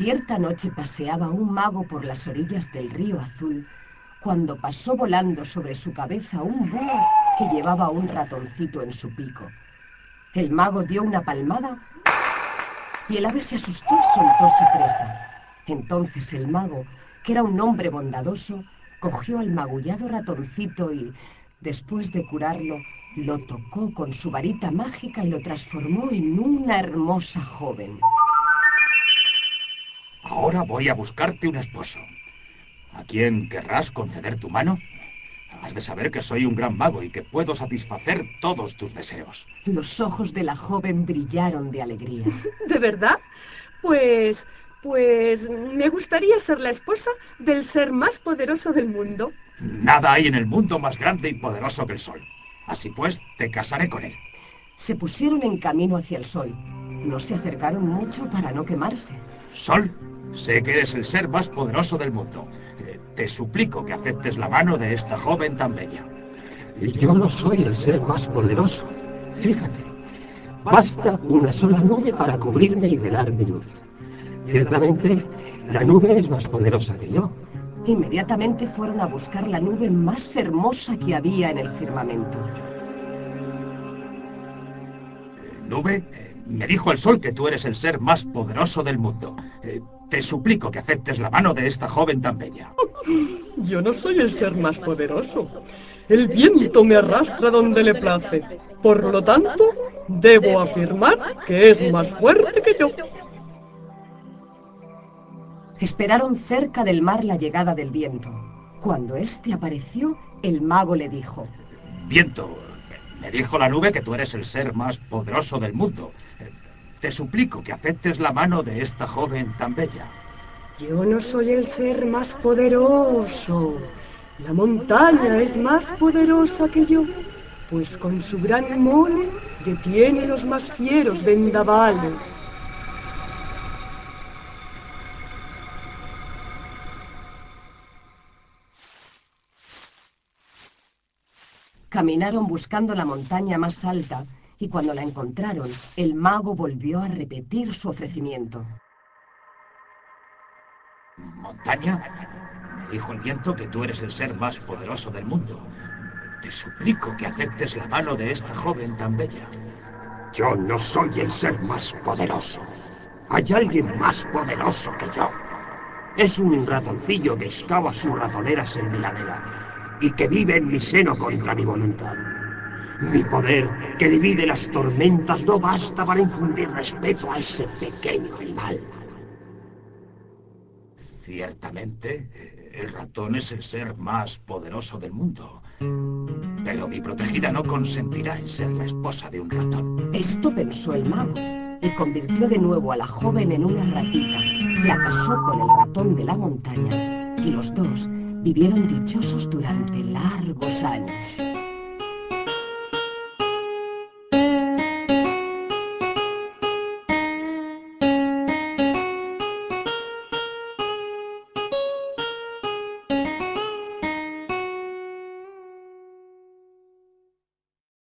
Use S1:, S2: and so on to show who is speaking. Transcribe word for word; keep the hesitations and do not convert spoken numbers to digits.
S1: Cierta noche paseaba un mago por las orillas del río Azul, cuando pasó volando sobre su cabeza un búho que llevaba un ratoncito en su pico. El mago dio una palmada y el ave se asustó y soltó su presa. Entonces el mago, que era un hombre bondadoso, cogió al magullado ratoncito y, después de curarlo, lo tocó con su varita mágica y lo transformó en una hermosa joven.
S2: Ahora voy a buscarte un esposo. ¿A quién querrás conceder tu mano? Has de saber que soy un gran mago y que puedo satisfacer todos tus deseos.
S1: Los ojos de la joven brillaron de alegría.
S3: ¿De verdad? Pues... pues... me gustaría ser la esposa del ser más poderoso del mundo.
S2: Nada hay en el mundo más grande y poderoso que el sol. Así pues, te casaré con él.
S1: Se pusieron en camino hacia el sol. No se acercaron mucho para no quemarse.
S2: Sol, sé que eres el ser más poderoso del mundo. Eh, Te suplico que aceptes la mano de esta joven tan bella.
S4: Y yo no soy el ser más poderoso. Fíjate, basta una sola nube para cubrirme y velar mi luz. Ciertamente, la nube es más poderosa que yo.
S1: Inmediatamente fueron a buscar la nube más hermosa que había en el firmamento.
S2: Nube, eh, me dijo el sol que tú eres el ser más poderoso del mundo. Eh, te suplico que aceptes la mano de esta joven tan bella.
S3: Yo no soy el ser más poderoso. El viento me arrastra donde le place. Por lo tanto, debo afirmar que es más fuerte que yo.
S1: Esperaron cerca del mar la llegada del viento. Cuando éste apareció, el mago le dijo:
S2: Viento, me dijo la nube que tú eres el ser más poderoso del mundo. Eh, Te suplico que aceptes la mano de esta joven tan bella.
S3: Yo no soy el ser más poderoso. La montaña es más poderosa que yo, pues con su gran mole detiene los más fieros vendavales.
S1: Caminaron buscando la montaña más alta y cuando la encontraron, el mago volvió a repetir su ofrecimiento.
S2: ¿Montaña? Me dijo el viento que tú eres el ser más poderoso del mundo. Te suplico que aceptes la mano de esta joven tan bella.
S4: Yo no soy el ser más poderoso. Hay alguien más poderoso que yo. Es un ratoncillo que excava sus ratoneras en mi ladera y que vive en mi seno contra mi voluntad. Mi poder, que divide las tormentas, no basta para infundir respeto a ese pequeño animal.
S2: Ciertamente, el ratón es el ser más poderoso del mundo. Pero mi protegida no consentirá en ser la esposa de un ratón.
S1: Esto pensó el mago y convirtió de nuevo a la joven en una ratita. La casó con el ratón de la montaña y los dos vivieron dichosos durante largos años.